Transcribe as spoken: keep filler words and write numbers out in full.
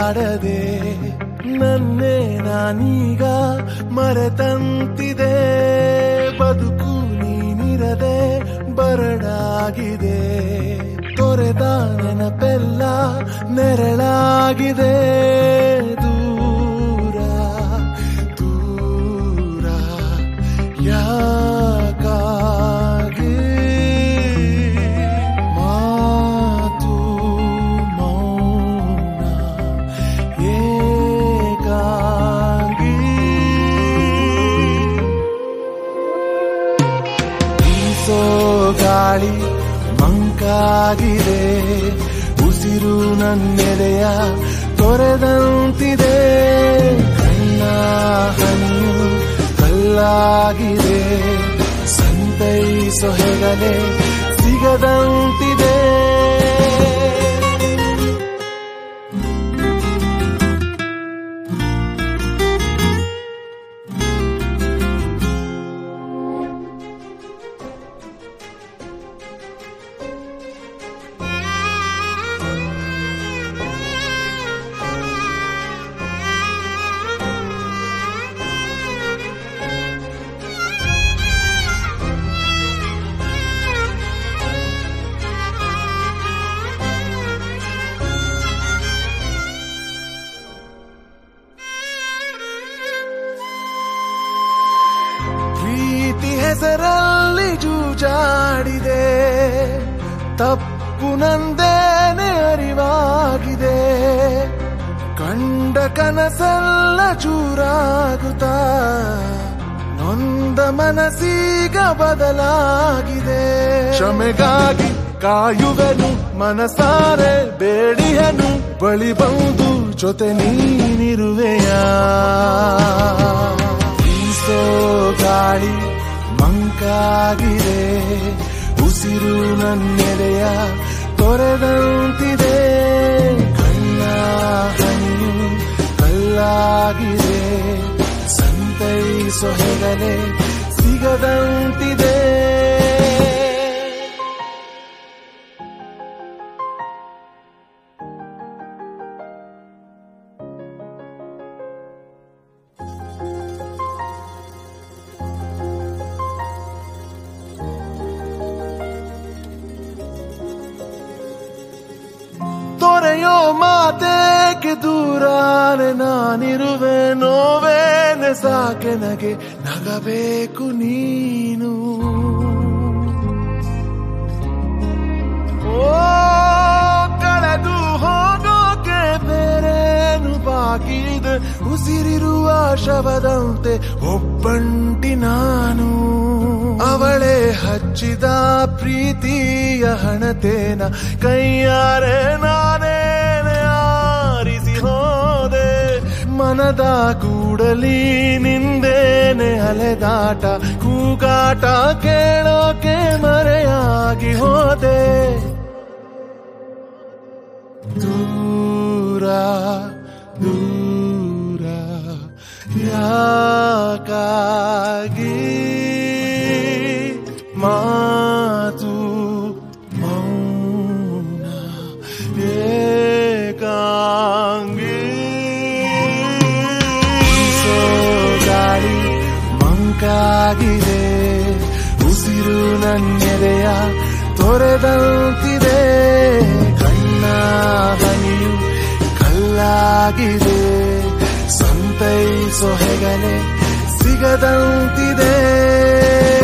ಕಾಡದೆ ನನ್ನೇ ನಾನೀಗ ಮರೆತಂತಿದೆ. ಬದುಕು ನೀನಿರದೆ ಬರಡಾಗಿದೆ. ತೊರೆದ ನೆನಪೆಲ್ಲ ನೆರಳಾಗಿದೆ. ದೂರ ದೂರ ಯಾಕಾಗಿ ಮಾತು ಮೌನ ಏಕಾಗಿ. ಬೀಸೋ ಗಾಳಿ ಮಂಕಾಗಿದೆ. ಉಸಿರು ನನ್ನೆದೆಯ ತೊರೆದಂತಿದೆ. ಕಣ್ಣ ಹನಿಯು ಕಲ್ಲಾಗಿದೆ. ಸಂತೈಸೋ ಹೆಗಲೇ ಸಿಗದಂತಿದೆ. ಹೆಸರಲ್ಲಿ ಜೂಜಾಡಿದೆ. ತಪ್ಪು ನಂದೇನೆ ಅರಿವಾಗಿದೆ. ಕಂಡ ಕನಸೆಲ್ಲ ಚೂರಾಗುತ್ತಾ ನೊಂದ ಮನಸ್ಸೀಗ ಬದಲಾಗಿದೆ. ಕ್ಷಮೆಗಾಗಿ ಕಾಯುವೆನು ಮನಸಾರೆ ಬೇಡಿಯನು. ಬಳಿ ಬಂದು ಜೊತೆ ನೀನಿರುವೆಯಾ. ಬೀಸೋ ಗಾಳಿ ಮಂಕಾಗಿದೆ. ಉಸಿರು ನನ್ನೆದೆಯ ತೊರೆದಂತಿದೆ. ಕಣ್ಣ ಹನಿಯು ಕಲ್ಲಾಗಿದೆ. ಸಂತೈಸೋ ಹೆಗಲೇ ಸಿಗದಂತಿದೆ. ತೊರೆಯೋ ಮಾತೇಕೆ ದೂರಾನೆ ನಾನಿರುವೆ. ನೋವೇನೆ ಸಾಕೆ ನಗೆ ನಗಬೇಕು ನೀನು. ಓ ಕಳೆದು ಹೋಗೋಕೆ ಬೇರೇನು ಬಾಕಿದೆ. ಉಸಿರಿರುವ ಶವದಂತೆ ಒಬ್ಬಂಟಿ ನಾನು. ಅವಳೇ ಹಚ್ಚಿದ ಪ್ರೀತಿಯ ಹಣತೇನ ಕೈಯಾರೆ ನಾನೇನೆ ಆರಿಸಿ ಹೋದೆ. ಮನದ ಕೂಡಲಿ ನಿಂದೇನೆ ಅಲೆದಾಟ ಕೂಗಾಟ ಕೇಳೋಕೆ ಮರೆಯಾಗಿ ಹೋದೆ. ದೂರ ದೂರ ಯಾಕಾಗಿ ಮಾತು ಮೌನ ಏಕಾಂಗಿ. ಬೀಸೋ ಗಾಳಿ ಮಂಕಾಗಿದೆ. ಉಸಿರು ನನ್ನೆದೆಯ ತೊರೆದಂತಿದೆ. ಕಣ್ಣ ಹನಿಯು ಕಲ್ಲಾಗಿದೆ. ಸಂತೈಸೋ ಹೆಗಲೇ ಸಿಗದಂತಿದೆ.